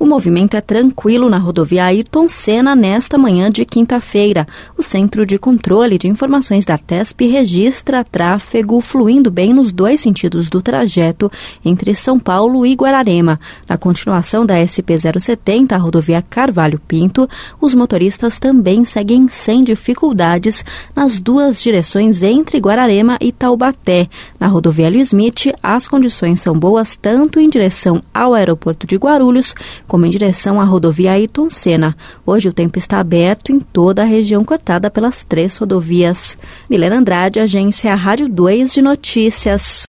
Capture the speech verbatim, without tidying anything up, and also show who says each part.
Speaker 1: O movimento é tranquilo na rodovia Ayrton Senna nesta manhã de quinta-feira. O Centro de Controle de Informações da TESP registra tráfego fluindo bem nos dois sentidos do trajeto entre São Paulo e Guararema. Na continuação da S P zero setenta, a rodovia Carvalho Pinto, os motoristas também seguem sem dificuldades nas duas direções entre Guararema e Taubaté. Na rodovia Hélio Smith, as condições são boas tanto em direção ao aeroporto de Guarulhos, como em direção à rodovia Ayrton Senna. Hoje o tempo está aberto em toda a região cortada pelas três rodovias. Milena Andrade, Agência Rádio dois de Notícias.